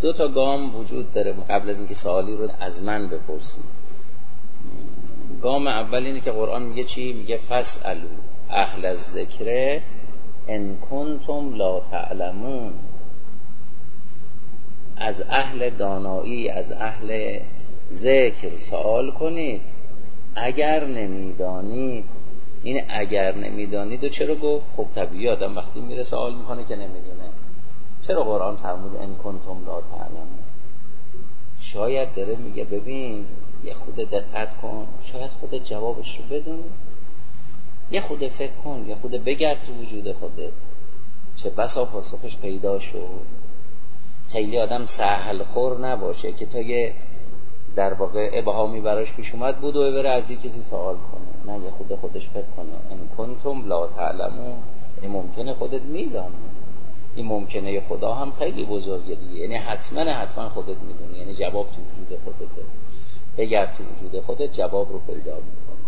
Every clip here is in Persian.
دو تا گام وجود داره قبل از اینکه سوالی رو از من بپرسید. گام اول اینه که قرآن میگه چی؟ میگه فاسألوا اهل الذکر ان کنتم لا تعلمون. از اهل دانایی، از اهل ذکر سوال کنید اگر نمیدانید. این اگر نمیدانید و چرا گفت؟ خب طبیعی آدم وقتی میره سوال میکنه که نمیدونه. چرا قرآن فرمود ان کنتم لا تعلمون؟ شاید داره میگه ببین یه خود دقت کن، شاید خود جوابش رو بدون، یه خود فکر کن، یه خود بگرد تو وجود خودت، چه بسا پاسخش پیدا شد. خیلی آدم سهل خور نباشه که تا یه در واقع ابهامی براش پیش اومد بود و بره از کسی سوال کنه. نه، یه خودش فکر کنه. ان کنتم لا تعلمون، این ممکنه خودت میدانی، این ممکنه خدا هم خیلی بزرگه دیگه. یعنی حتما خودت میدونی، یعنی جواب تو وجود خودته. بگرد تو وجود خودت، جواب رو پیدا میکنی.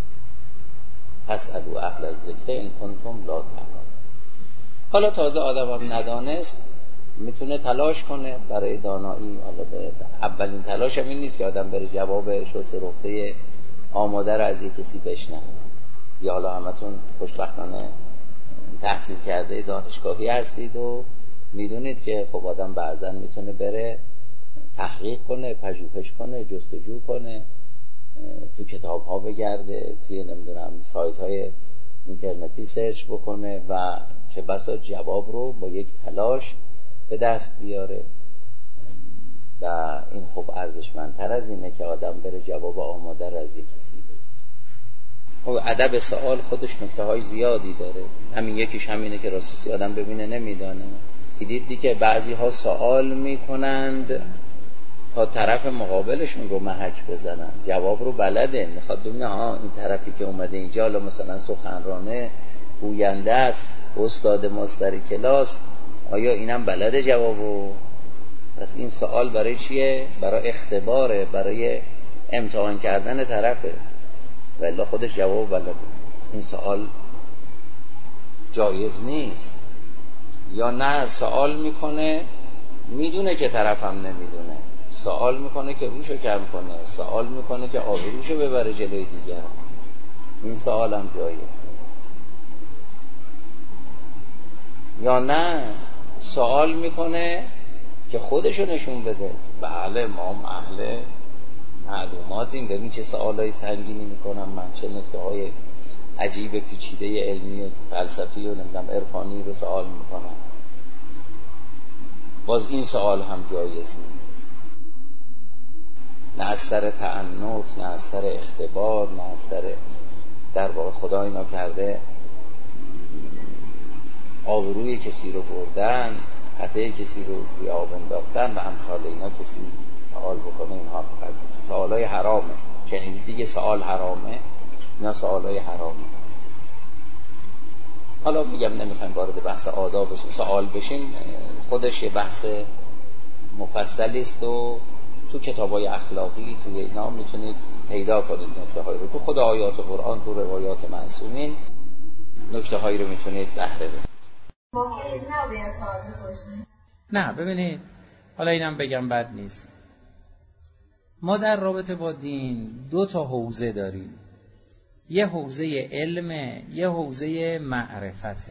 فاسألوا اهل الذکر ان کنتم لا تعلمون. حالا تازه آدم هم ندانست میتونه تلاش کنه برای دانایی. حالا اولین تلاش هم این نیست که آدم بره جواب شسته رفته آماده رو از یک کسی بشنوه. یا حالا همتون خوشبختانه تحصیل کرده دانشگاهی هستید و میدونید که خب آدم بعضا میتونه بره تحقیق کنه، پژوهش کنه، جستجو کنه، تو کتاب ها بگرده، توی نمیدونم سایت های اینترنتی سرچ بکنه و چه بسا جواب رو با یک تلاش به دست بیاره. و این خب ارزشمندتر از اینه که آدم بره جواب آماده رو از یک کسی بده. خب ادب سوال خودش نکته های زیادی داره. همین یکیش همینه که راستی آدم ببینه نمیدانه. دیدید که بعضی ها سوال میکنند تا طرف مقابلشون رو محک بزنن، جواب رو بلده، میخواد ببینه این طرفی که اومده اینجا حالا مثلا سخنرانه، گوینده است، استاد ماستر کلاس، آیا اینم بلده جوابو؟ پس این سوال برای چیه؟ برای اختباره، برای امتحان کردن طرفه، ولی خودش جواب بلده. این سوال جایز نیست. یا نه سوال میکنه میدونه که طرفم نمیدونه، سوال میکنه که روشو کم کنه، سوال میکنه که آبروشو ببره جلوی دیگر. این سوال هم جایز نیست. یا نه سوال میکنه که خودشو نشون بده، بله ما هم اهل معلوماتیم، ببین چه سوالای سنگینی میکنم من، چه نکته‌های عجیب پیچیده علمی و فلسفی و نمیدونم عرفانی رو سوال میکنم. باز این سوال هم جایز نیست. نه از سر تعنت، نه از سر اختبار، نه از سر در واقع خدا اینا کرده آبروی کسی رو بردن، حتی کسی رو روی آب انداختن و امثال اینا. کسی سوال بکنه اینها سوالای حرامه. شنیدید دیگه سوال حرامه، اینا سوالای حرامه. حالا میگم نمیخوایم وارد بحث آداب بشیم، سوال بشیم خودش یه بحث مفصلی است و تو کتابای اخلاقی توی اینا میتونید پیدا کنید نکته هایی رو. تو خود آیات قرآن، تو روایات معصومین نکته هایی رو میتونید بهره ببرید. نه ببینید، حالا اینم بگم بد نیست. ما در رابطه با دین دو تا حوزه داریم، یه حوزه علمه، یه حوزه معرفته.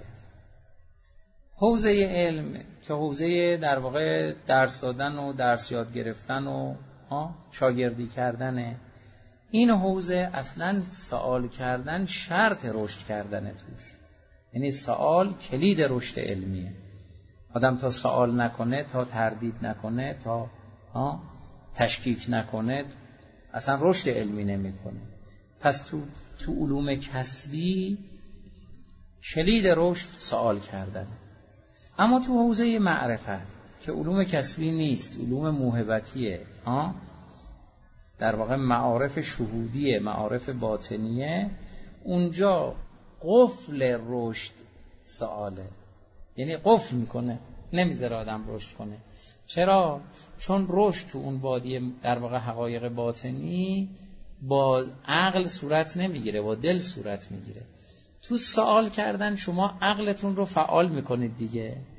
حوزه علم که حوزه در واقع درس دادن و درس یاد گرفتن و شاگردی کردنه، این حوزه اصلا سوال کردن شرط رشد کردنه توش. یعنی سوال کلید رشد علمیه. آدم تا سوال نکنه، تا تردید نکنه، تا تشکیک نکنه، اصلا رشد علمی نمیکنه. پس تو علوم کسبی کلید رشد سوال کردن. اما تو حوزه معرفت که علوم کسبی نیست، علوم موهبتیه، در واقع معارف شهودیه، معارف باطنیه، اونجا قفل رشد سواله. یعنی قفل میکنه، نمیذاره آدم رشد کنه. چرا؟ چون رشد تو اون وادی در واقع حقایق باطنی با عقل صورت نمیگیره، با دل صورت میگیره. تو سوال کردن شما عقلتون رو فعال میکنید دیگه.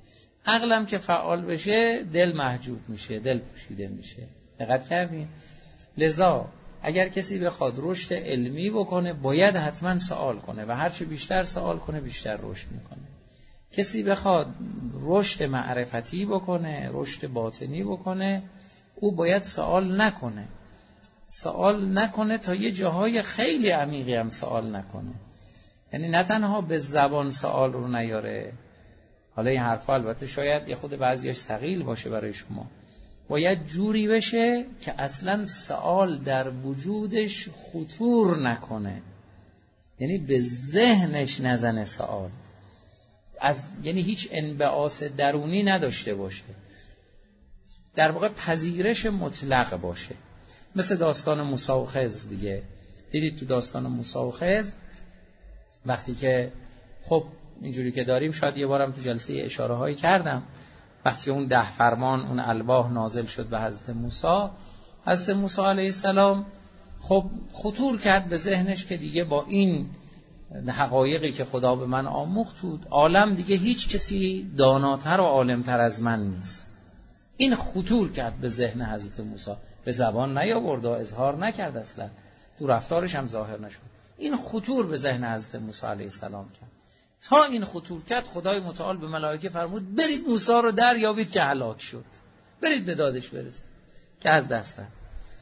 عقلم که فعال بشه دل محجوب میشه، دل پوشیده میشه. دقت کردین؟ لذا اگر کسی بخواد رشد علمی بکنه باید حتما سوال کنه و هرچی بیشتر سوال کنه بیشتر رشد میکنه. کسی بخواد رشد معرفتی بکنه، رشد باطنی بکنه، او باید سوال نکنه. سوال نکنه تا یه جاهای خیلی عمیقی هم سوال نکنه. یعنی نه تنها به زبان سوال رو نیاره. حالا این حرفا البته شاید یه خود بعضیش ثقیل باشه برای شما. باید جوری بشه که اصلا سوال در وجودش خطور نکنه. یعنی به ذهنش نزنه سوال. یعنی هیچ انبعاث درونی نداشته باشه. در واقع پذیرش مطلق باشه. مثل داستان موسی و خضر دیگه. دیدید تو داستان موسی و خضر وقتی که خب اینجوری که داریم، شاید یه بارم تو جلسه اشاره هایی کردم، وقتی اون 10 فرمان اون الواح نازل شد به حضرت موسی علیه السلام خب خطور کرد به ذهنش که دیگه با این حقایقی که خدا به من آموخت بود عالم دیگه هیچ کسی داناتر و عالمتر از من نیست. این خطور کرد به ذهن حضرت موسی. به زبان نیاورد و اظهار نکرد، اصلا تو رفتارش هم ظاهر نشد. این خطور به ذهن حضرت موسی علیه السلام کرد. تا این خطور کرد خدای متعال به ملائکه فرمود برید موسی رو دریابید که هلاک شد، برید به دادش برسید که از دست رفت.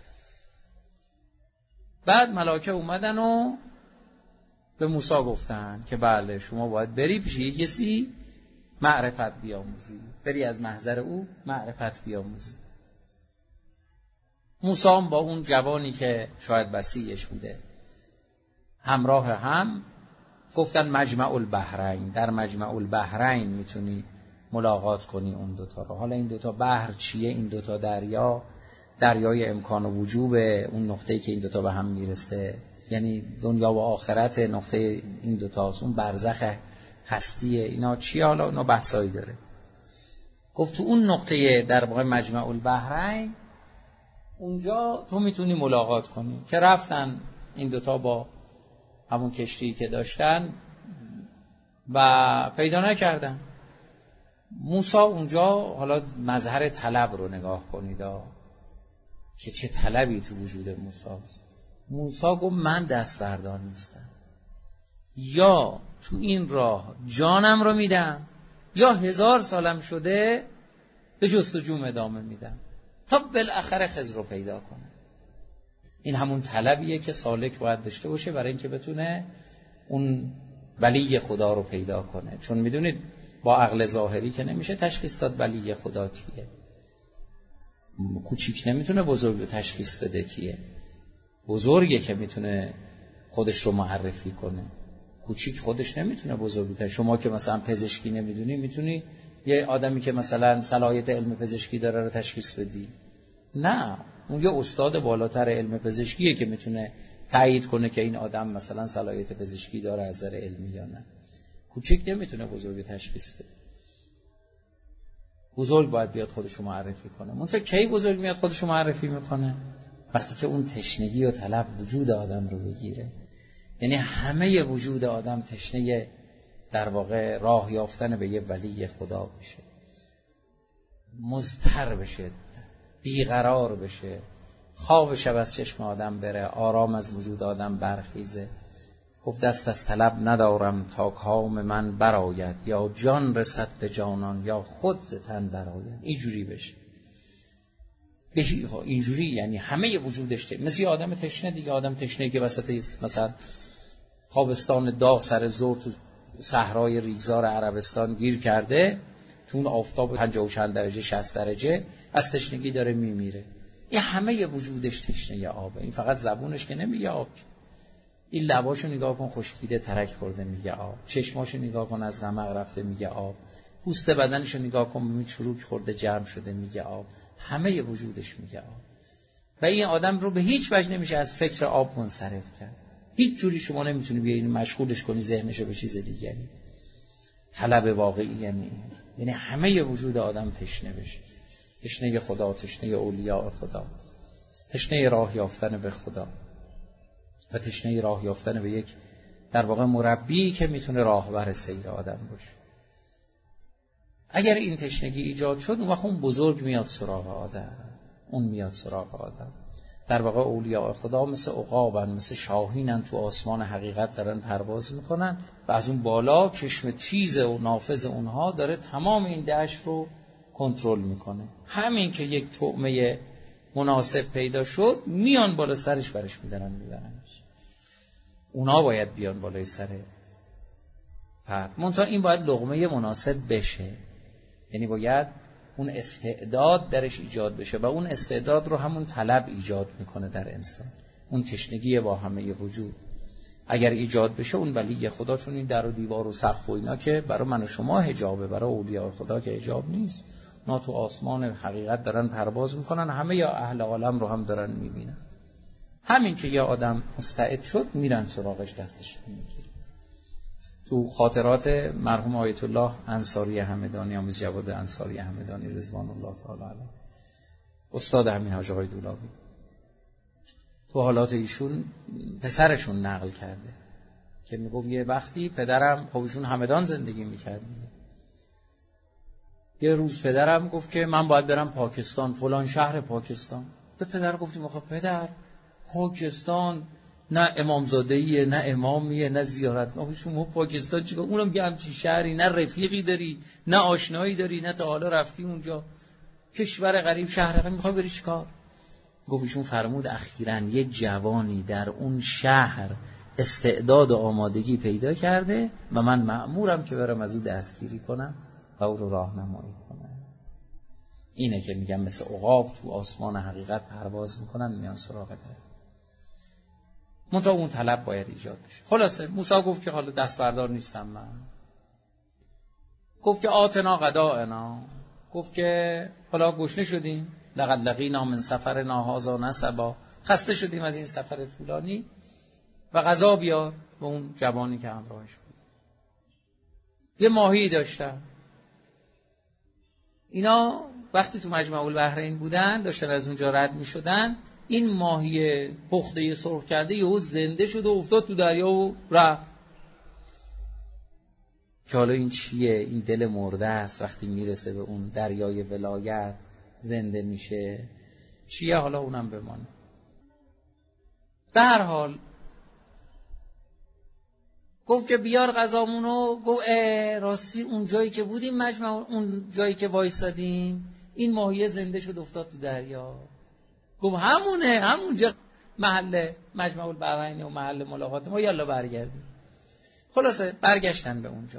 بعد ملائکه اومدن و به موسی گفتن که بله شما باید بری پیش کسی معرفت بیاموزی، بری از محضر او معرفت بیاموزی. موسی با اون جوانی که شاید وصیش بوده همراه هم گفتن مجمع البحرین، در مجمع البحرین میتونی ملاقات کنی اون دوتا رو. حالا این دوتا بحر چیه؟ این دوتا دریای امکان و وجوب، اون نقطه‌ای که این دوتا به هم میرسه، یعنی دنیا و آخرت نقطه این دوتاست، اون برزخ هستیه، اینا چیه؟ حالا اینا بحثایی داره. گفت تو اون نقطه در واقع مجمع البحرین اونجا تو میتونی ملاقات کنی. که رفتن این دوتا با همون کشتی که داشتن و پیدا نکردن. موسی اونجا حالا مظهر طلب رو نگاه کنید که چه طلبی تو وجود موسی است. موسی گفت من دستبردار نیستم، یا تو این راه جانم رو میدم یا 1000 سالم شده به جستجوم ادامه میدم تا بالاخره خضر رو پیدا کنه. این همون طلبیه که سالک باید داشته باشه برای اینکه بتونه اون ولی خدا رو پیدا کنه. چون میدونید با عقل ظاهری که نمیشه تشخیص داد ولی خدا کیه. کوچیک نمیتونه بزرگ رو تشخیص بده کیه. بزرگه که میتونه خودش رو معرفی کنه. کوچیک خودش نمیتونه بزرگ رو. شما که مثلا پزشکی نمیدونی میتونی یه آدمی که مثلا صلاحیت علم پزشکی داره رو تشخیص بدی؟ نه، اون یه استاد بالاتر علم پزشکیه که میتونه تایید کنه که این آدم مثلا صلاحیت پزشکی داره از نظر علمی یا نه. کوچیک نمیتونه بزرگ تشخیص بده. بزرگ باید بیاد خودش رو معرفی کنه. منتها کی بزرگ میاد خودش رو معرفی میکنه؟ وقتی که اون تشنگی و طلب وجود آدم رو بگیره. یعنی همه وجود آدم تشنه در واقع راه یافتن به یه ولی خدا بشه، مضطر بشه، بیقرار بشه، خواب شب از چشم آدم بره، آرام از وجود آدم برخیزه. گفت دست از طلب ندارم تا کام من براید، یا جان رسد به جانان یا خود ز تن براید. اینجوری بشه. اینجوری یعنی همه وجودش مثل آدم تشنه دیگه. آدم تشنه که وسط مثلا تابستان داغ سر ظهر تو صحرای ریگزار عربستان گیر کرده، تو اون آفتاب 50 و چند درجه 60 درجه از تشنگی داره میمیره. این همه وجودش تشنه آبه. این فقط زبونش که نمیگه آب، این لباشو نگاه کن خشکیده ترک خورده میگه آب، چشماشو نگاه کن از رمق رفته میگه آب، پوست بدنشو نگاه کن ببین چروک خورده جمع شده میگه آب. همه وجودش میگه آب. و این آدم رو به هیچ وجه نمیشه از فکر آب منصرف کرد. هیچ جوری شما نمیتونی بیاین مشغولش کنی ذهنشو به چیز دیگری. طلب واقعی یعنی همه وجود آدم تشنه بشه. تشنه خدا، تشنه اولیاء خدا، تشنه راه یافتن به خدا و تشنه راه یافتن به یک در واقع مربی که میتونه راهبر سیر آدم باشه. اگر این تشنگی ایجاد شد، اون وقت اون بزرگ میاد سراغ آدم، اون میاد سراغ آدم. در واقع اولیاء خدا مثل عقابن، مثل شاهینن، تو آسمان حقیقت دارن پرواز میکنن و از اون بالا چشم تیز و نافذ اونها داره تمام این دشت رو کنترل میکنه. همین که یک طعمه مناسب پیدا شد، میان بالا سرش، برش میدارن میبرنش. اونا باید بیان بالای سر فرد، منتها این باید لقمه مناسب بشه، یعنی باید اون استعداد درش ایجاد بشه و اون استعداد رو همون طلب ایجاد میکنه در انسان، اون تشنگی با همه وجود اگر ایجاد بشه، اون ولی خدا، چون این در و دیوار و سقف و اینا که برای من و شما حجابه، برای اولیاء خدا که حجاب نیست، اونا تو آسمان حقیقت دارن پرواز میکنن، همه یا اهل عالم رو هم دارن میبینن. همین که یه آدم مستعد شد، میرن سراغش، دستش میگیرن. تو خاطرات مرحوم آیت الله انصاری همدانی، آموز جواد انصاری همدانی رضوان الله تعالی علیه، استاد همین حاج آقای دولابی، تو حالات ایشون پسرشون نقل کرده که میگفت یه وقتی پدرم، خب ایشون همدان زندگی میکرد، یه روز پدرم گفت که من باید برم پاکستان، فلان شهر پاکستان. به پدر گفتیم آخه پدر، پاکستان نه امامزادهیه، نه امامیه، نه زیارت. شما پاکستان چیکار؟ اونم که همچین شهری، نه رفیقی داری، نه آشنایی داری، نه تا حالا رفتی اونجا، کشور غریب، شهر غریب، میخوای بری چیکار؟ گفت ایشون فرمود اخیراً یه جوانی در اون شهر استعداد و آمادگی پیدا کرده و من مأمورم که برم از او دستگیری کنم و او رو راهنمایی کنم. اینه که میگم مثل عقاب تو آسمان حقیقت پرواز میکنن، میان سراغت. منتها اون طلب باید ایجاد بشه. خلاصه موسی گفت که حالا دستبردار نیستم من. گفت که آتنا غداءنا، گفت که حالا گشنه شدیم، لقد لقینا من سفرنا هذا نصبا، خسته شدیم از این سفر طولانی و غذا بیار. به اون جوانی که همراهش بود یه ماهی داشتن. اینا وقتی تو مجمع البحرین بودن، داشتن از اونجا رد می شدن، این ماهی پخته سرخ کرده یهو زنده شد و افتاد تو دریا و رفت. که حالا این چیه؟ این دل مرده است وقتی میرسه به اون دریای ولایت زنده میشه. چیه؟ حالا اونم بمانه. به هر حال گفت که بیار غذامونو. گفت راستی اون جایی که بودیم مجمع، اون جایی که وایسادیم، این ماهی زنده شد افتاد تو دریا. گفت همونه، همونجا محل مجمع البحرین و محل ملاقات ما، یالا برگردیم. خلاصه برگشتن به اونجا،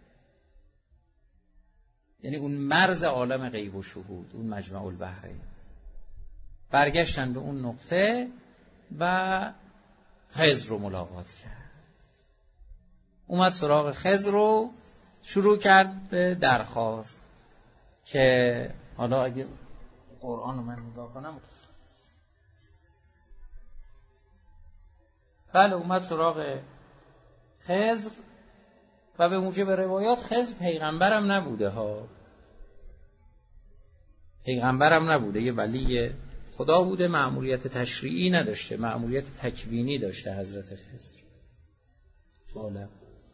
یعنی اون مرز عالم غیب و شهود، اون مجمع البحرین. برگشتن به اون نقطه و خضر رو ملاقات کرد. اومد سراغ خضر رو شروع کرد به درخواست که حالا اگه قرآن رو من نگاه کنم، بله، اومد سراغ خضر و به موجب روایات خضر پیغمبرم نبوده ها، پیغمبرم نبوده، یه ولی خدا بوده، مأموریت تشریعی نداشته، مأموریت تکوینی داشته حضرت خضر. سوالم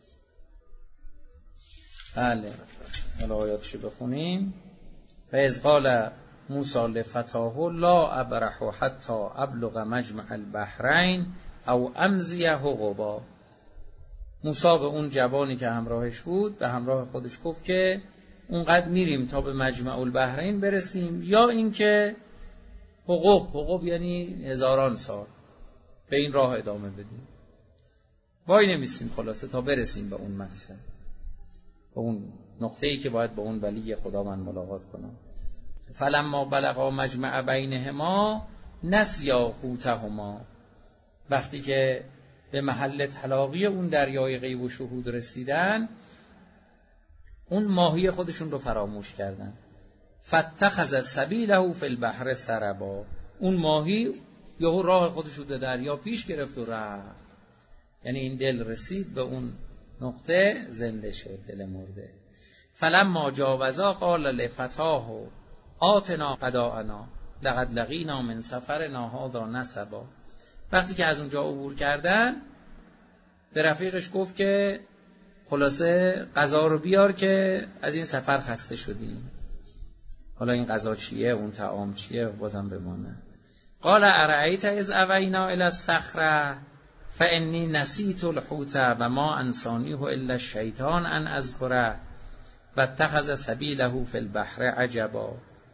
بله، حالا آیاتشو بخونیم. و اذ قال موسی لفتاه لا ابرح حتی ابلغ مجمع البحرین او امضی حقبا. موسی به اون جوانی که همراهش بود، به همراه خودش گفت که اونقدر میریم تا به مجمع البحرین برسیم، یا اینکه حقوق یعنی هزاران سال به این راه ادامه بدیم، وای نمیستیم خلاصه تا برسیم به اون مقصد، به اون نقطه‌ای که باید با اون ولی خدا من ملاقات کنم. فلما بلغا مجمع بینهما نسیا حوتهما. وقتی که به محل تلاقی اون دریای غیب و شهود رسیدن، اون ماهی خودشون رو فراموش کردن. فاتخذ سبیله فی البحر سربا. اون ماهی یهو راه خودش رو در دریا پیش گرفت و رفت. یعنی این دل رسید به اون نقطه، زنده شد دل مرده. فلما جاوزا قال لفتاه آتنا غداءنا لقد لقینا من سفرنا هذا نصبا. وقتی که از اونجا عبور کردن، به رفیقش گفت که خلاصه غذا رو بیار که از این سفر خسته شدیم. حالا این غذا چیه، اون طعام چیه، بازم بمانه. قال ارأیت اذ اوینا الی الصخره فانی نسیت الحوت و ما انسانیه الا الشیطان ان اذکره و اتخذ سبیله فی البحر عجبا.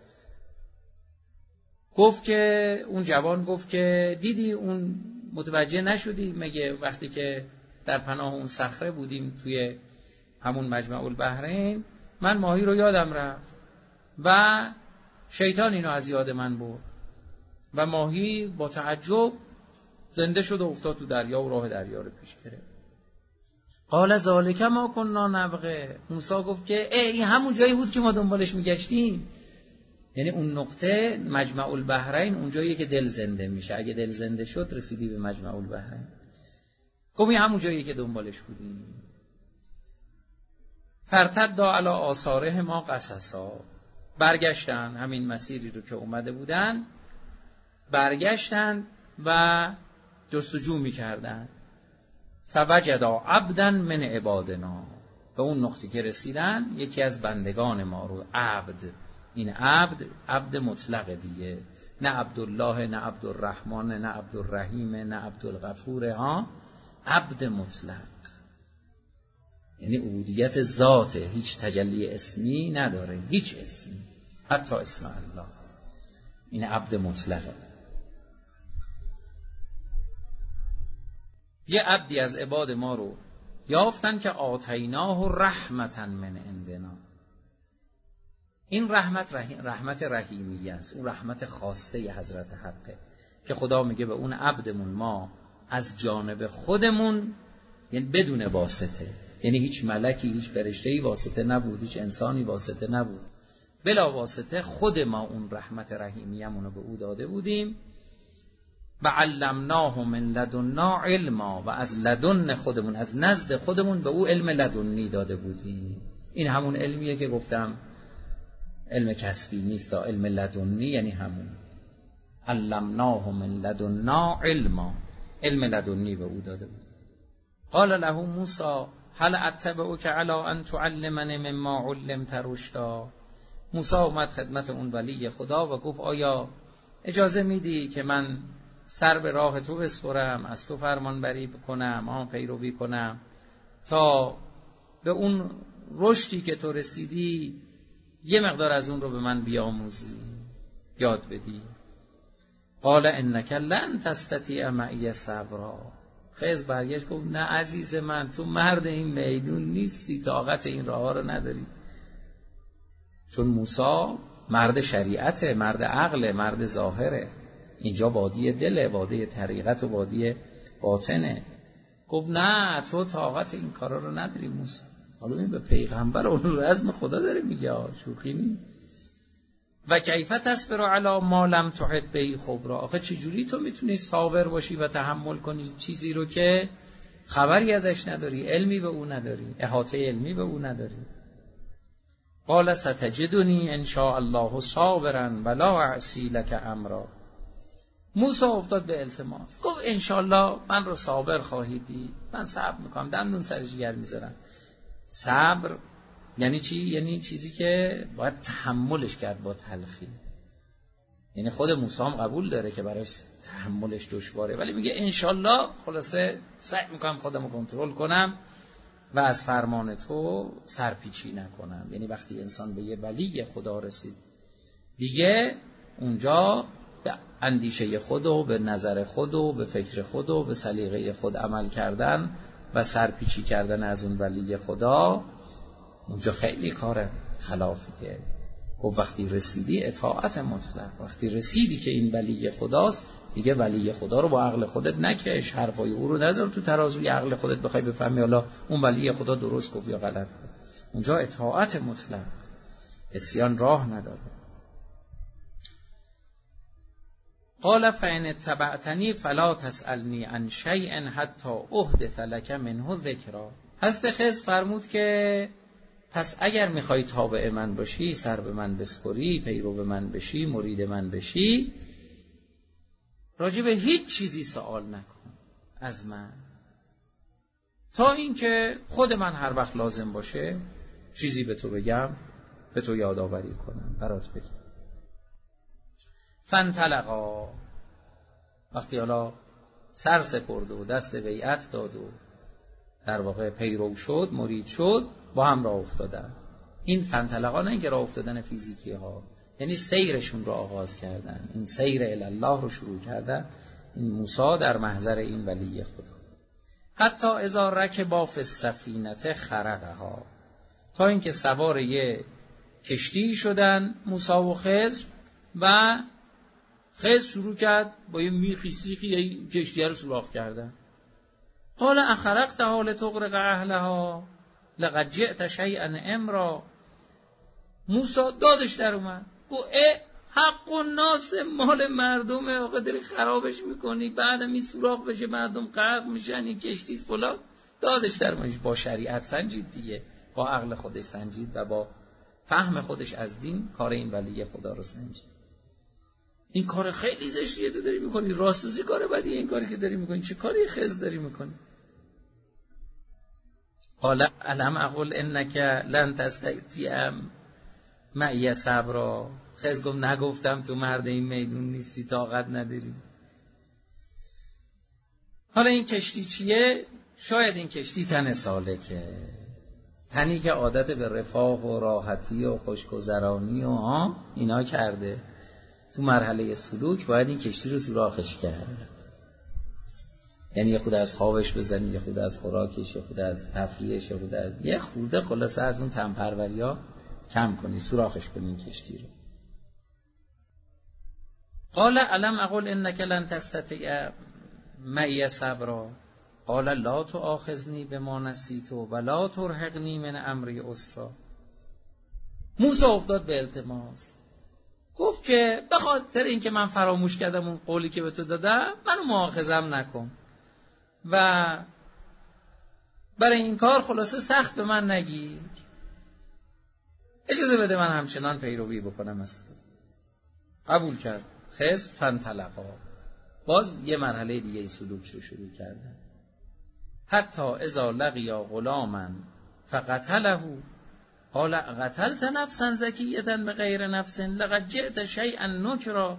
گفت که اون جوان گفت که دیدی اون متوجه نشدی مگه وقتی که در پناه اون صخره بودیم توی همون مجمع البحرین من ماهی رو یادم رفت و شیطان اینو از یاد من برد و ماهی با تعجب زنده شد و افتاد تو دریا و راه دریا رو پیش گرفت. قال ذالک ما کنا نبغی. موسی گفت که این همون جایی بود که ما دنبالش میگشتیم. یعنی اون نقطه مجمع البحرین اون جاییه که دل زنده میشه. اگه دل زنده شد رسیدی به مجمع البحرین. گفت این همون جاییه که دنبالش بودیم. فرتد علی آثاره ما قصصا. برگشتن همین مسیری رو که اومده بودن برگشتن و جستجو میکردن. فوجدا عبدا من عبادنا. به اون نقطه که رسیدن یکی از بندگان ما رو عبد. این عبد مطلق دیگه، نه عبدالله، نه عبدالرحمن، نه عبدالرحیم، نه عبدالغفور، عبد مطلق. یعنی عبودیت ذاته، هیچ تجلی اسمی نداره، هیچ اسمی، حتی اسم الله. این عبد مطلقه. یه عبدی از عباد ما رو یافتن که آتیناه رحمتا من عندنا. این رحمت رحیمیه است، اون رحمت خاصه حضرت حقه که خدا میگه به اون عبدمون ما از جانب خودمون، یعنی بدون واسطه، یعنی هیچ ملکی، هیچ فرشته‌ای واسطه نبود، هیچ انسانی واسطه نبود، بلا واسطه خود ما اون رحمت رحیمیمون رو به او داده بودیم. و علمناه من لدنا علما. و از لدن خودمون، از نزد خودمون به او علم لدنی داده بودیم. این همون علمیه که گفتم علم کسبی نیست، علم لدنی یعنی همون علمناه من لدنا علما، علم لدنی به او داده بود. قال له موسی هل اتبعک علی ان تعلمنی مما علمت رشدا. موسی اومد خدمت اون ولی خدا و گفت آیا اجازه میدی که من سر به راه تو بسپرم، از تو فرمان بری بکنم، پیروی کنم تا به اون رشدی که تو رسیدی یه مقدار از اون رو به من بیاموزی، یاد بدی. قال انک لن تستطیع معی صبرا. خضر برگشت گفت نه عزیز من، تو مرد این میدون نیستی، طاقت این راه ها رو نداری. چون موسی مرد شریعته، مرد عقله، مرد ظاهره. اینجا وادی دله، وادی طریقت و وادی باطنه. گفت نه تو طاقت این کارا رو نداری موسی. حالا این به پیغمبر اون رزم خدا داره میگه، شوخی نی. و کیف تصبر علی ما لم تحط به خبرا. آخه چجوری تو میتونی صابر باشی و تحمل کنی چیزی رو که خبری ازش نداری، علمی به او نداری، احاطه علمی به او نداری. قال ستجدنی ان شاء الله صابرا ولا اعصی لک امرا. موسی افتاد به التماس، گفت ان شاء الله من رو صابر خواهید دید، من صبر میکنم، دندون سر جگر میذارم. صبر یعنی چی؟ یعنی چیزی که باید تحملش کرد با تلخی. یعنی خود موسی هم قبول داره که براش تحملش دشواره، ولی میگه انشالله خلاصه سعی میکنم خودم رو کنترل کنم و از فرمان تو سرپیچی نکنم. یعنی وقتی انسان به یه ولی خدا رسید دیگه اونجا به اندیشه خود و به نظر خود و به فکر خود و به سلیقه خود عمل کردن و سرپیچی کردن از اون ولی خدا، اونجا خیلی کار خلافیه. گفت وقتی رسیدی اطاعت مطلق، وقتی رسیدی که این ولی خداست دیگه ولی خدا رو با عقل خودت نکش، حرفای او رو نذار تو ترازوی عقل خودت بخوای بفهمی حالا اون ولی خدا درست گفت یا غلط گفت. اونجا اطاعت مطلق، عصیان راه نداره. قال فإن اتبعتنی فلا تسألنی عن شیء حتی احدث لک منه ذکرا. حضرت خضر فرمود که پس اگر میخوای تابع من باشی، سر به من بسپری، پیرو من بشی، مرید من بشی، راجع به هیچ چیزی سوال نکن از من تا اینکه خود من هر وقت لازم باشه چیزی به تو بگم، به تو یادآوری کنم، برات بگم. فانطلقا، وقتی حالا سر سپرد و دست بیعت داد و در واقع پیرو شد، مرید شد، با هم راه افتادن. این فانطلقا نه اینکه راه افتادن فیزیکی ها، یعنی سیرشون رو آغاز کردن، این سیر الی الله رو شروع کردن. این موسی در محضر این ولی خدا. حتی اذا رکبا فی السفینه خرقها، تا اینکه سوار یه کشتی شدن موسی و خضر، و خضر شروع کرد با یه میخی سیخی یه کشتی رو سوراخ کردن. قال اخرقتها لتغرق اهلها لقد جئت شیئا امرا. موسی دادش در اومد، گو حق الناس، مال مردمه، آقا داری خرابش میکنی، بعدم این سوراخ بشه مردم غرق میشن، این کشتی فلان. دادش در اومد. با شریعت سنجید دیگه، با عقل خودش سنجید و با فهم خودش از دین کار این ولی خدا رو سنجید. این کار خیلی زشتیه تو داری میکنی، راستوزی کار بدیه این کاری که داری میکنی، چه کاری خز داری میکنی؟ قال الم اقول انک لن تستطیع معی صبرا. خز گفت نگفتم تو مرد این میدون نیستی، طاقت نداری. حالا این کشتی چیه؟ شاید این کشتی تن سالکه، تنی که عادت به رفاه و راحتی و خوشگذرانی و اینا کرده، تو مرحله سلوک باید این کشتی رو سوراخش کرد. یعنی یه خود از خوابش بزنی، یه خود از خوراکش، یه خود از تفریحش، یه خود از یه خورده خلاصه از اون تنپروریا کم کنی، سوراخش کنی این کشتی رو. قال الم اقول انک لن تستطیع معی صبرا قال لا تؤاخذنی بما نسیت ولا ترهقنی من امری عسرا. موسی افتاد به التماس، گفت که به خاطر اینکه من فراموش کردم اون قولی که به تو دادم، منو مؤاخذم نکن و برای این کار خلاصه سخت به من نگیر، اجازه بده من همچنان پیروی بکنم از تو. قبول کرد. خضر فانطلقا، باز یه مرحله دیگه ای سلوک رو شروع کردن. حتی اذا لقیا غلاما فقتله قال قتلت نفسا زکیة بغیر نفس لقد جئت شیئا نکرا.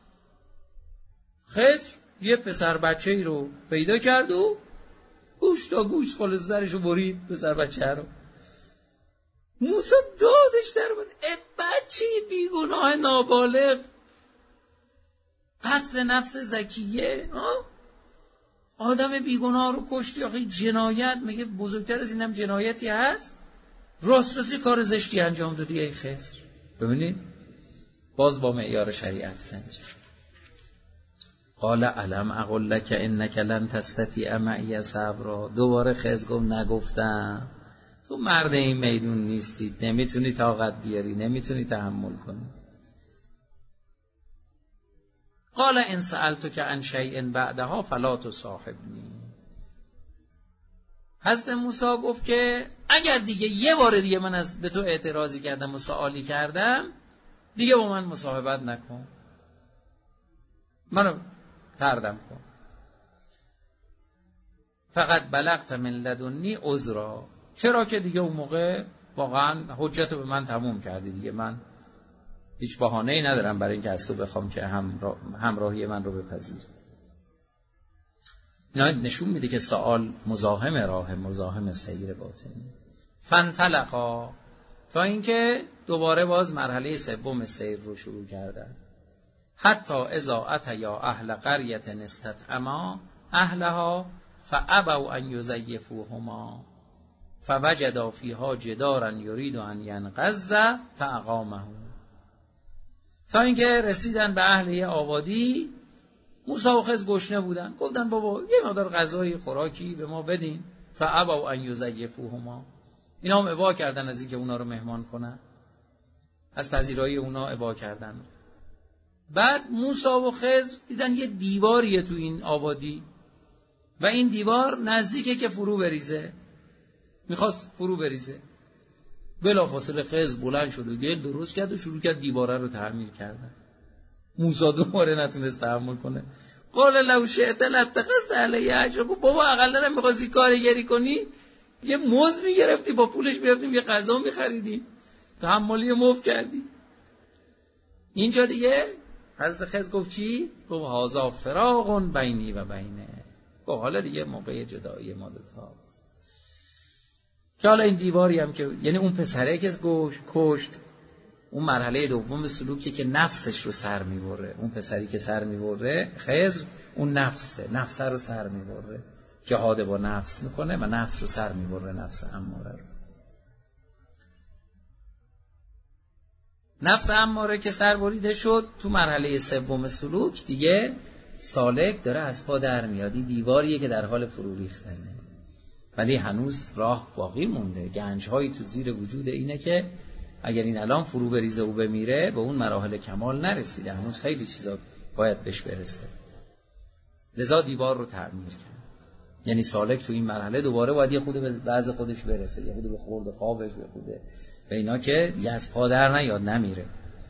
خضر یه پسر بچه‌ای رو پیدا کرد و گوش تا گوش خلاص سرشو برید پسر بچه رو. موسی دادش در بود، بچه بیگناه نابالغ قتل نفس زکیه، آدم بیگناه رو کشتی، آخه جنایت، میگه بزرگتر از اینم جنایتی هست؟ راستی کار زشتی انجام دادی ای خضر. ببینید باز با معیار شریعت سنجید. قال الم اقل لک انک لن تستطیع معی صبرا. دوباره خضر گفت نگفتم تو مرد این میدون نیستی، نمیتونی طاقت بیاری، نمیتونی تحمل کنی. قال ان سألتک عن شیء بعدها فلا تصاحبنی. حضرت موسی گفت که اگر دیگه یه بار دیگه من به تو اعتراضی کردم و سوالی کردم، دیگه با من مصاحبت نکن، منو تردم کن. فقط بلغت من لدنی عذرا. چرا که دیگه اون موقع واقعا حجت رو به من تموم کردی دیگه، من هیچ بهانه‌ای ندارم برای اینکه از تو بخوام که همراهی من رو بپذیر. اینا نشون میده که سوال مزاحم راه، مزاحم سیر باطنی. فانطلقا، تا اینکه دوباره باز مرحله سوم سیر رو شروع کردن. حتی اذا اتیا اهل قرية استطعما اهلها فابوا ان یضیفوهما فوجدا فیها جدارا یرید ان ینقض فاقامه. تا اینکه رسیدن به اهل یه آبادی، موسی و خضر گشنه بودن، گفتن بابا یه مقدار غذای خوراکی به ما بدین. فابوا ان یضیفوهما، اینا هم ابا کردن از اینکه اونا رو مهمان کنن، از پذیرایی اونا ابا کردن. بعد موسی و خضر دیدن یه دیواریه تو این آبادی و این دیوار نزدیکه که فرو بریزه، میخواست فرو بریزه. بلافاصله خضر بلند شد و گل درست کرد و شروع کرد دیواره رو تعمیر کردن. موسی دوباره نتونست تحمل کنه، قال لو شئت لاتخذت علیه اجر. بابا اقلا می‌خواستی کارگری کنی یه موز میگرفتی با پولش میرفتیم یه غذا میخریدیم، تحملی مفت کردی. اینجا دیگه حضرت خضر گفت چی؟ گفت هذا فراق بینی و بینه. گفت حالا دیگه موقع جدایی ما دوتاست. که حالا این دیواری هم که یعنی اون پسره که کشت، اون مرحله دوم سلوکی که نفسش رو سر میبره. اون پسری که سر میبره خضر، اون نفس رو سر میبره، جهاد با نفس میکنه و نفس رو سر میبره، نفس اماره رو. نفس اماره که سر بریده شد، تو مرحله سوم سلوک دیگه سالک داره از پا در میاد. این دیواریه که در حال فرو ریختنه، ولی هنوز راه باقی مونده. گنج‌هایی تو زیر وجود اینه که اگر این الان فرو بریزه و بمیره به اون مراحل کمال نرسیده، هنوز خیلی چیزا باید بهش برسه. لذا دیوار رو تعمیر کرد. یعنی سالک تو این مرحله دوباره باید یه خود به بعض خودش برسه، یه خود به خورد خوابش، یه خود به اینا که یه از پا در نیاد، نمیره.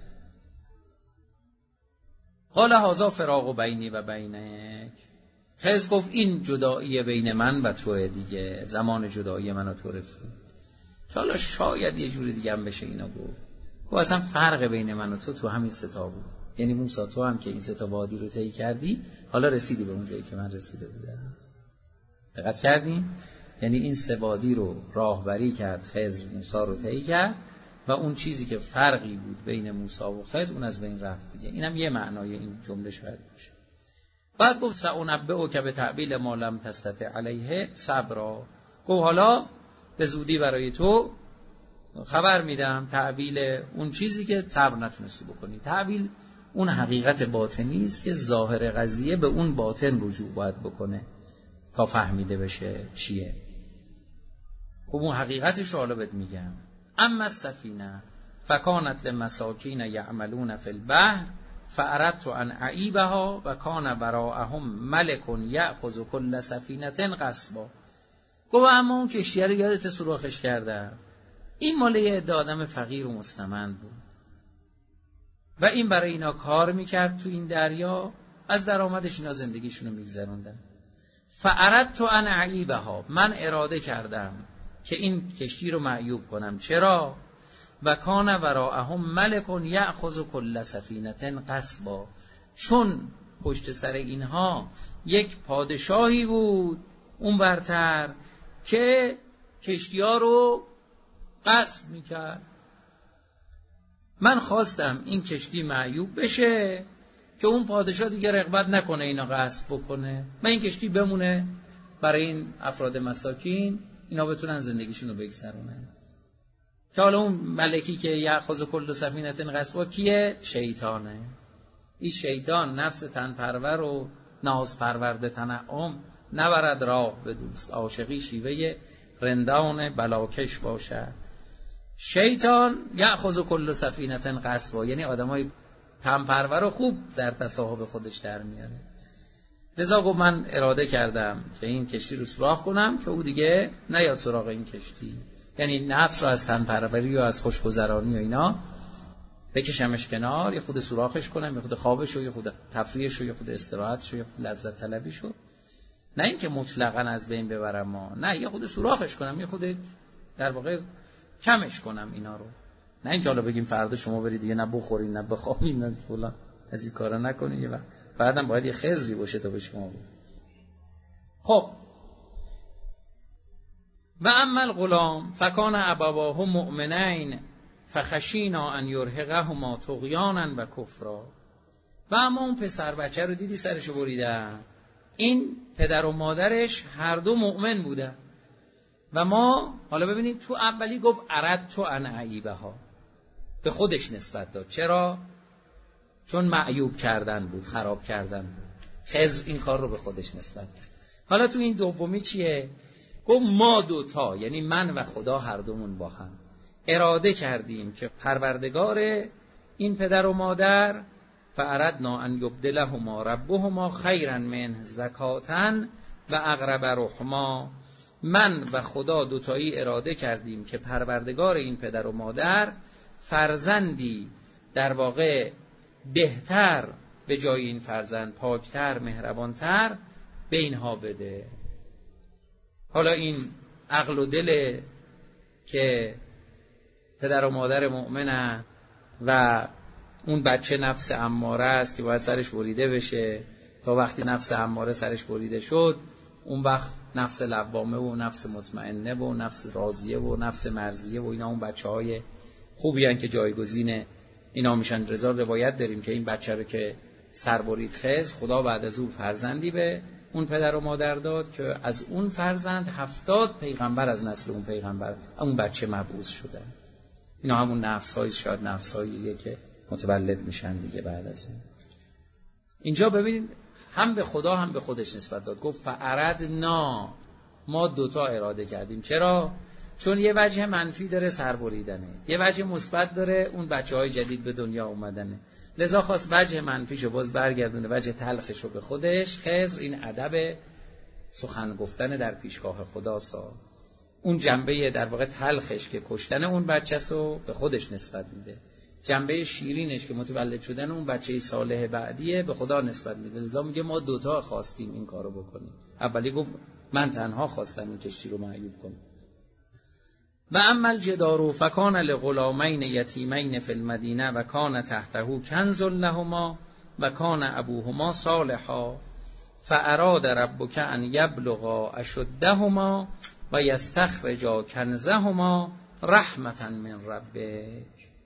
قال هذا فراق بینی و بینک. خضر گفت این جدایی بین من و توه دیگه، زمان جدایی من و تو رسید. حالا شاید یه جوری دیگه هم بشه اینا گفت اصلا فرق بین من و تو همین ستا بود. یعنی موسی تو هم که این ستا وادی رو طی کردی، حالا رسیدی به اون جایی که من رسیده بودم. دقت کردین؟ یعنی این سه وادی رو راهبری کرد خضر، موسی رو طی کرد و اون چیزی که فرقی بود بین موسی و خضر اون از بین رفت دیگه. اینم یه معنای این جمله شاید باشه. بعد گفت سأنبئک بتأویل ما لم تستطع علیه صبرا. گفت حالا به زودی برای تو خبر میدم تأویل اون چیزی که صبر نتونستی بکنی. تأویل اون حقیقت باطنی است که ظاهر قضیه به اون باطن رجوع باید بکنه تا فهمیده بشه چیه. خب اون حقیقتش رو حالا بهت میگم. اما السفینه فکانت لمساکین یعملون فی البحر فاردت ان اعیبها و کان وراءهم ملک یأخذ کل سفینه غصبا. گفت اما اون کشتیه رو یادت سوراخش کرده، این مال یه عده آدم فقیر و مستمند بود و این برای اینا کار میکرد تو این دریا، از درآمدش اینا زندگیشونو میگذروندن. فاردت ان اعیبها، من اراده کردم که این کشتی رو معیوب کنم. چرا؟ و کان وراءهم ملک یأخذ کل سفینه غصبا، چون پشت سر اینها یک پادشاهی بود اون برتر که کشتی ها رو غصب میکرد. من خواستم این کشتی معیوب بشه که اون پادشاه دیگه رغبت نکنه اینا غصب بکنه و این کشتی بمونه برای این افراد مساکین، اینا بتونن زندگیشون رو بگذرونن. که حالا اون ملکی که یأخذ کل سفینه غصبا کیه؟ شیطانه. این شیطان نفس تن پرور و ناز پرورده تنعم نبرد راه به دوست، عاشقی شیوه رندان بلاکش باشد. شیطان یأخذ کل سفینه غصبا، یعنی آدمای تن پرور و خوب در تصاحب خودش در میاره. لذا گفت من اراده کردم که این کشتی رو سوراخ کنم که او دیگه نیاد سراغ این کشتی، یعنی نفس رو از تن پروری و از خوشگذرانی و اینا بکشمش کنار، یه خود سوراخش کنم، یه خود خوابش و یه خود تفریحش و یه خود استراحتش و یه خود لذت طلبیش و نه اینکه مطلقاً از بین ببرم ما، نه یه خود سوراخش کنم، یه خود در واقع کمش کنم اینا رو. نه اینکه حالا بگیم فردا شما برید دیگه نه بخورید نه بخوابید نه فلان، از این کارا نکنید و بعدم باید یه خضری باشه تا به شما بود. خب و اما الغلام فکان ابواه مؤمنین فخشینا ان یرهقهما طغیانا و کفرا. و اما اون پسر بچه رو دیدی سرشو بریدن، این پدر و مادرش هر دو مؤمن بودن و ما حالا ببینید تو اولی گفت اردت ان اعیبها، به خودش نسبت داد. چرا؟ چون معیوب کردن بود، خراب کردن بود. خضر این کار رو به خودش نسبت داد. حالا تو این دومی چیه؟ گفت ما دوتا، یعنی من و خدا هر دومون با هم اراده کردیم که پروردگار این پدر و مادر فاردنا ان یبدلهما ربهما خیرا منه زکاة و اقرب رحما. من و خدا دوتایی اراده کردیم که پروردگار این پدر و مادر فرزندی در واقع بهتر به جای این فرزند پاکتر، مهربانتر به اینها بده. حالا این عقل و دل که پدر و مادر مؤمنن و اون بچه نفس اماره است که باید سرش بریده بشه، تا وقتی نفس اماره سرش بریده شد اون وقت نفس لوامه و نفس مطمئنه و نفس راضیه و نفس مرضیه و اینا اون بچه های خوبی هن که جایگزین اینا میشن. رضا روایت داریم که این بچه رو که سر برید خضر، خدا بعد از اون فرزندی به اون پدر و مادر داد که از اون فرزند 70 پیغمبر از نسل اون پیغمبر اون بچه مبعوث شدن. اینا همون نفس‌های شاید نفس‌هاییه که متولد میشن دیگه بعد از اون. اینجا ببینید هم به خدا هم به خودش نسبت داد. گفت فاردنا، ما دوتا اراده کردیم. چرا؟ چون یه وجه منفی داره سر بریدنه، یه وجه مثبت داره اون بچه‌های جدید به دنیا اومدنه. لذا خواست وجه منفیشو باز برگردونه، وجه تلخشو به خودش. خضر این ادب سخن گفتن در پیشگاه خدا سا، اون جنبه در واقع تلخش که کشتن اون بچه‌سو به خودش نسبت میده، جنبه شیرینش که متولد شدن اون بچه صالح بعدیه به خدا نسبت میده. لذا میگه ما دوتا خواستیم این کارو بکنیم. اولی گفت من تنها خواستم این کشتی رو معیوب کنم. و اما الجدار فکان لغلامین یتیمین فی المدینه و کان تحته کنز لهما و کان ابوهما صالحا فاراد ربک ان یبلغا اشدهما و یستخرجا کنزهما رحمتا من ربک.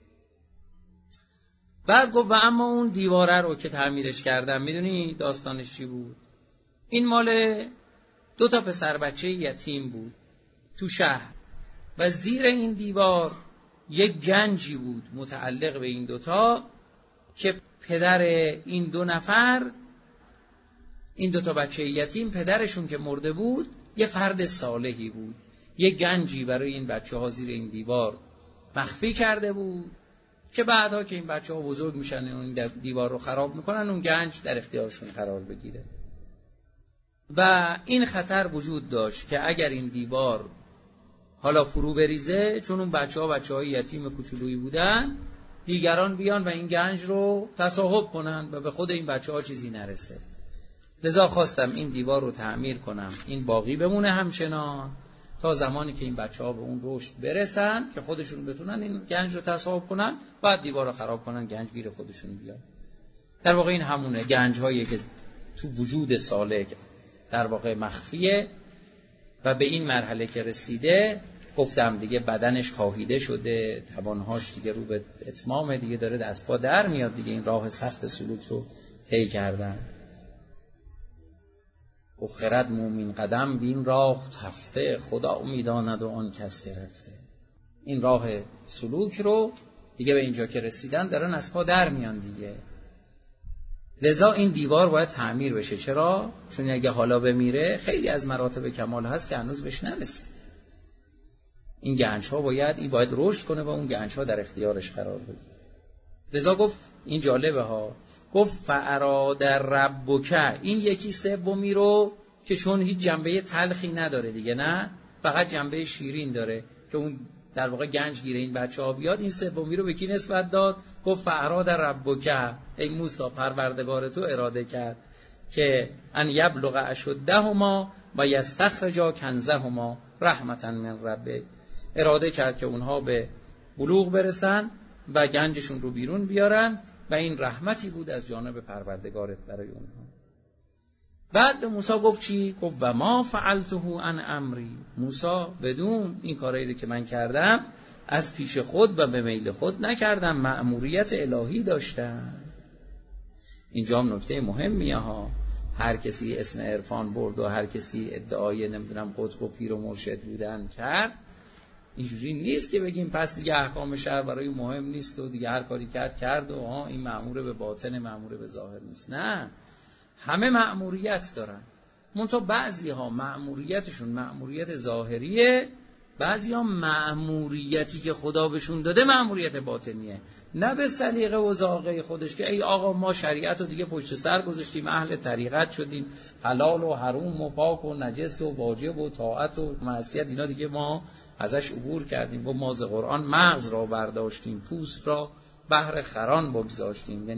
بعد گفت و اما اون دیواره رو که تعمیرش کردم، میدونی داستانش چی بود؟ این مال 2 پسر بچه یتیم بود تو شهر و زیر این دیوار یک گنجی بود متعلق به این 2 که پدر این 2 نفر، این 2 بچه یتیم، پدرشون که مرده بود یه فرد صالحی بود، یه گنجی برای این بچه ها زیر این دیوار مخفی کرده بود که بعدها که این بچه ها بزرگ میشن این دیوار رو خراب میکنن اون گنج در اختیارشون قرار بگیره. و این خطر وجود داشت که اگر این دیوار حالا فرو بریزه، چون اون بچه‌های یتیم کوچولویی بودن، دیگران بیان و این گنج رو تصاحب کنن و به خود این بچه‌ها چیزی نرسه. لذا خواستم این دیوار رو تعمیر کنم، این باقی بمونه همچنان تا زمانی که این بچه‌ها به اون رشد برسن که خودشون بتونن این گنج رو تصاحب کنن، بعد دیوار رو خراب کنن، گنج گیر خودشون بیاد. در واقع این همونه گنج‌هایی که تو وجود صالح در واقع مخفیه و به این مرحله که رسیده، گفتم دیگه بدنش کاهیده شده، توانهاش دیگه رو به اتمام دیگه داره دست پا در میاد دیگه، این راه سخت سلوک رو طی کردن. و خرد مومین قدم بین راه تفته، خدا میداند و آن کس گرفته. این راه سلوک رو دیگه به اینجا که رسیدن دارن از پا در میان دیگه. لذا این دیوار باید تعمیر بشه. چرا؟ چون اگه حالا بمیره خیلی از مراتب کمال هست که هنوز بهش نرسید. این گنج ها باید رشد کنه و اون گنج ها در اختیارش قرار بگیره. لذا گفت این جالبه ها، گفت فاراد ربک، این یکی سومی رو که چون هیچ جنبه تلخی نداره دیگه، نه فقط جنبه شیرین داره که اون در واقع گنج گیره این بچه ها بیاد، این سومی رو به کی نسبت داد؟ گفت فاراد ربک، ای موسی پروردگار تو اراده کرد که ان یبلغ اشدهما و یستخرجا کنزهما رحمتا من ربک، اراده کرد که اونها به بلوغ برسن و گنجشون رو بیرون بیارن و این رحمتی بود از جانب پروردگارت برای اونها. بعد موسی گفت چی؟ گفت و ما فعلته عن امری، موسی بدون این کارایی که من کردم از پیش خود و به میل خود نکردم، مأموریت الهی داشتم. اینجا هم نکته مهمیه ها، هر کسی اسم عرفان برد و هر کسی ادعای نمیدونم قطب و پیر و مرشد بودن کرد، اینجوری نیست که بگیم پس دیگه احکام شرع برای مهم نیست و دیگه هر کاری کرد و این مأمور به باطن مأمور به ظاهر نیست. نه، همه مأموریت دارن، منتها بعضی ها مأموریتشون مأموریت ظاهریه، بعضی ها مأموریتی که خدا بهشون داده مأموریت باطنیه، نه به سلیقه و ذائقه خودش که ای آقا ما شریعت رو دیگه پشت سر گذاشتیم، اهل طریقت شدیم، حلال و حروم و پاک و نجس و واجب و طاعت و معصیت اینا دیگه ما ازش عبور کردیم و ما ز قرآن مغز را برداشتیم، پوست را بهر خران بگذاشتیم. یعنی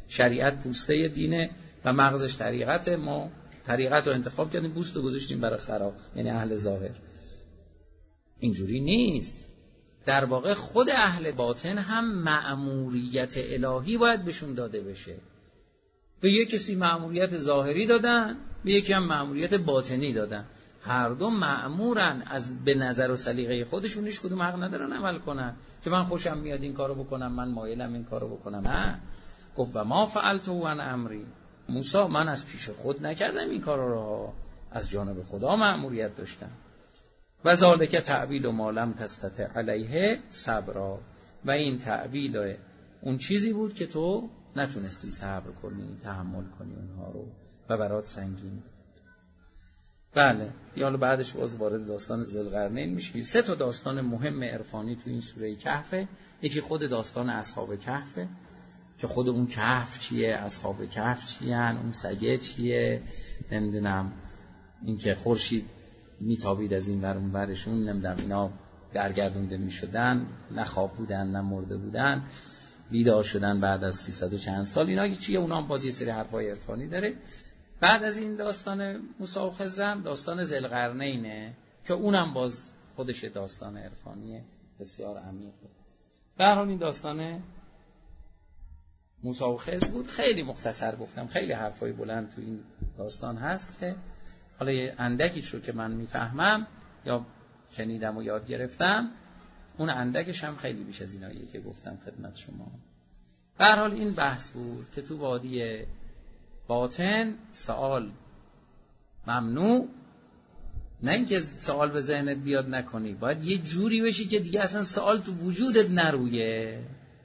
شریعت پوسته دینه و مغزش طریقت. ما طریقت رو انتخاب کردیم، پوست رو گذاشتیم برای خراب، یعنی اهل ظاهر. اینجوری نیست. در واقع خود اهل باطن هم مأموریت الهی باید بهشون داده بشه. به یک کسی مأموریت ظاهری دادن، به یکی هم مأموریت باطنی دادن. هر دو مأمورن از به نظر و سلیقه خودشون، هیچ کدوم حق ندارن عمل کنن که من خوشم میاد این کارو بکنم، من مایلم این کارو بکنم. نه، گفت و ما فعلته عن امری. موسی من از پیش خود نکردم این کارا رو، از جانب خدا مأموریت داشتم. و ذالک تعویل ما لم تستطع علیه صبرا. و این تعویل اون چیزی بود که تو نتونستی صبر کنی، تحمل کنی اونها رو و برات سنگین. بله، حالا بعدش باز وارد داستان ذوالقرنین میشیم. 3 تا داستان مهم عرفانی تو این سوره کهفه. یکی خود داستان اصحاب کهفه که خود اون کهف چیه، اصحاب کهف چیان، اون سگه چیه، نمیدونم این که خورشید میتابید از این ور اون ورشون، نمیدونم اینا درگردونده میشدن، نه خواب بودن نه مرده بودن، بیدار شدن بعد از 300 و چند سال. اینا چیه؟ اونا هم باز یه سری حرفای عرفانی داره. بعد از این داستان موسی و خضر داستان ذوالقرنینه که اونم باز خودش داستان عرفانیه بسیار عمیقه. به هر حال این داستان موسی و خضر بود. خیلی مختصر گفتم، خیلی حرفای بلند تو این داستان هست که حالا یه اندکی رو که من میفهمم یا شنیدم و یاد گرفتم، اون اندکش هم خیلی بیش از اینایی که گفتم خدمت شما. به هر حال این بحث بود که تو وادی باطن سوال ممنوع، نه اینکه سوال به ذهنت بیاد نکنی، باید یه جوری بشی که دیگه اصلا سوال تو وجودت نرویه،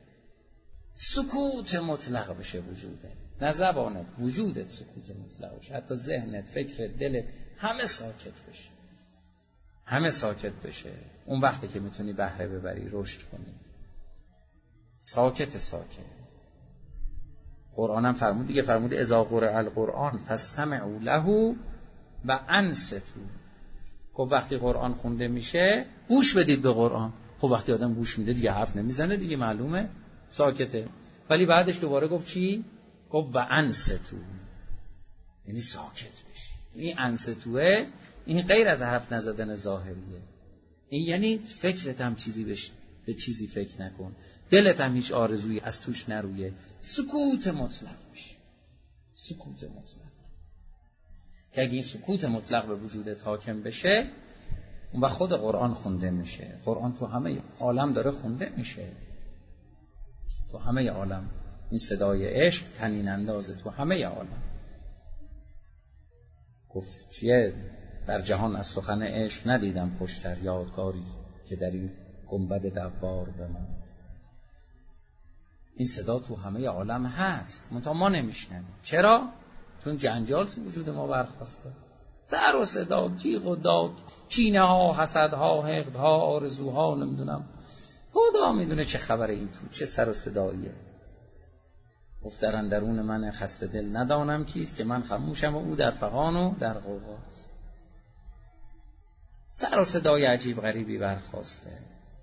سکوت مطلق بشه وجودت، نه زبانت، وجودت سکوت مطلق بشه، حتی ذهنت، فکرت، دلت همه ساکت بشه، همه ساکت بشه. اون وقتی که میتونی بهره ببری، رشد کنی. ساکت ساکت. قرآن هم فرمود دیگه، فرمود اذا قرئ القرآن فاستمعوا له و انصتوا. خب وقتی قرآن خونده میشه گوش بدید به قرآن. خب وقتی آدم گوش میده دیگه حرف نمیزنه دیگه، معلومه ساکته. ولی بعدش دوباره گفت چی؟ گفت و انصتوا، یعنی ساکت بشی. این انصتوه این غیر از حرف نزدن ظاهریه، این یعنی فکرت هم چیزی بشه، به چیزی فکر نکن، دلت هم هیچ آرزویی از توش نرویه، سکوت مطلق بشه. سکوت مطلق که اگه این سکوت مطلق به وجودت حاکم بشه، اون وقت خود قرآن خونده میشه. قرآن تو همه عالم داره خونده میشه، تو همه عالم. این صدای عشق طنین اندازه تو همه عالم. گفت چیه؟ در جهان از سخن عشق ندیدم خوشتر، یادگاری که در این گنبد دوار بماند. این صدا تو همه عالم هست، منتها ما نمیشنویم. چرا؟ چون جنجال تو وجود ما برخواسته. سر و صدا، جیغ و داد، کینه ها، حسدها، حقدها، آرزوها، نمیدونم خدا میدونه چه خبره این تو، چه سر و صداییه. گفت در اندرون من خسته دل ندانم کیست، که من خموشم و او در فغان و در غوغاست. سر و صدای عجیب غریبی برخواسته.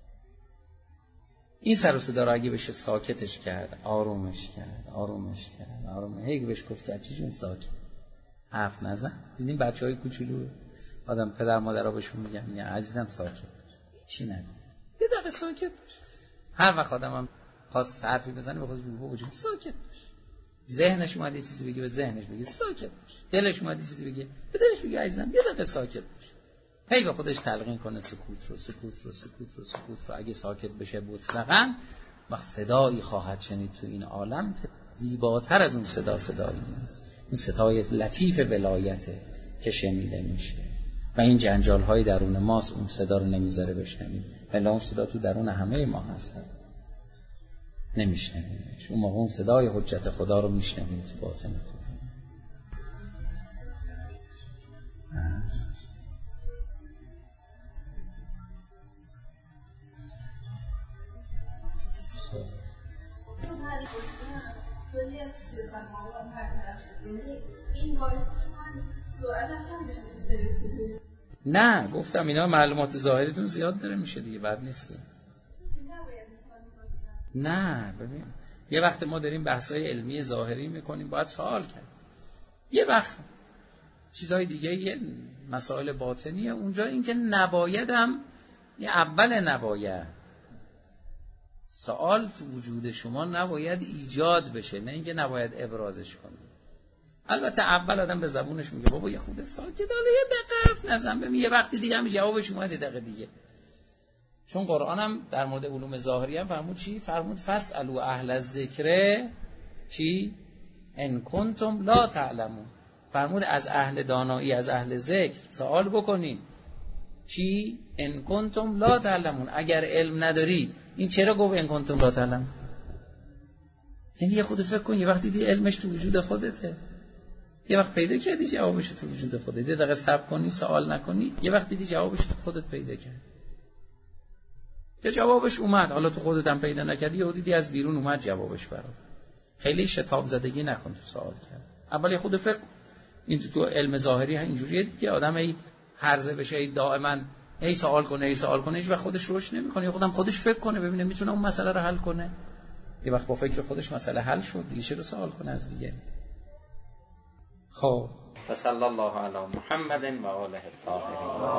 این سر و صدا را اگه بشه ساکتش کرد، آرومش کرد، آرومش کرد، آرومش. هیچ بهش گفت سچی جون ساکت، حرف نزن. دیدیم بچهای کوچولو آدم پدر مادرها بهشون میگن یا عزیزم ساکت باش، چی نگو، یه دقیقه ساکت باش. هر وقت آدمم خواست حرفی بزنه بخواد به وجود ساکت باش. ذهنش اومد یه چیزی بگه به ذهنش بگه ساکت باش. دلش اومد یه چیزی بگه به دلش بگه عزیزم یه دقیقه ساکت باش. هی به خودش تلقین کنه سکوت رو، سکوت رو، سکوت رو، سکوت رو. اگه ساکت بشه مطلقاً، وقت صدایی خواهد شنید تو این عالم که زیباتر از اون صدایی نیست. اون صدای لطیف ولایته که شنیده میشه و این جنجال های درون ماست اون صدا رو نمیذاره بشنویم. ولی اون صدا تو درون همه ما هست، نمیشنویمش. اون موقع اون صدای حجت خدا رو میشنویم تو باطن خدا. نه گفتم اینا معلومات ظاهریتون زیاد داره میشه دیگه، بد نیست که. نه ببین یه وقت ما داریم بحث‌های علمی ظاهری میکنیم باید سوال کرد، یه وقت چیزهای دیگه، یه مسائل باطنیه اونجا اینکه نبایدم، یه اول نباید سوال تو وجود شما نباید ایجاد بشه، نه اینکه نباید ابرازش کنه. البته اول آدم به زبونش میگه بابا یه خود ساکت، حالا یه دقیقه حرف نزن، ببین یه وقتی دیگه هم جوابش اومد یه دقیقه دیگه. چون قرآن هم در مورد علوم ظاهری هم فرمود چی؟ فرمود فاسألوا اهل الذکر چی؟ ان کنتم لا تعلمون. فرمود از اهل دانایی، از اهل ذکر سوال بکنید. چی؟ ان کنتم لا تعلمون، اگر علم ندارید. این چرا گفت ان کنتم لا تعلمون؟ یعنی یه خود فکر کن، یه وقتی دیدی علمش تو وجود خودته، یه وقت پیدا کردی جوابش تو وجود خودت، یه دقیقه صبر کنی سوال نکنی، یه وقت دیدی جوابش تو خودت پیدا کرد، یا جوابش اومد، حالا تو خودت هم پیدا نکردی، یه دیدی از بیرون اومد جوابش برات. خیلی شتاب زدگی نکن تو سوال کرد. اول یه خود فکر. این تو علم ظاهری اینجوریه دیگه، آدم ای هرزه بشه، ای دائما ای سوال کنه، هیچ وقت خودش روش نمیکنه، خودم خودش فکر کنه ببینه میتونه اون مسئله رو حل کنه. یه وقت با فکر خودش مسئله حل شد، دیگه چرا سوال کنه از دیگه؟ خب صلی الله علی محمد و آله الطاهرین.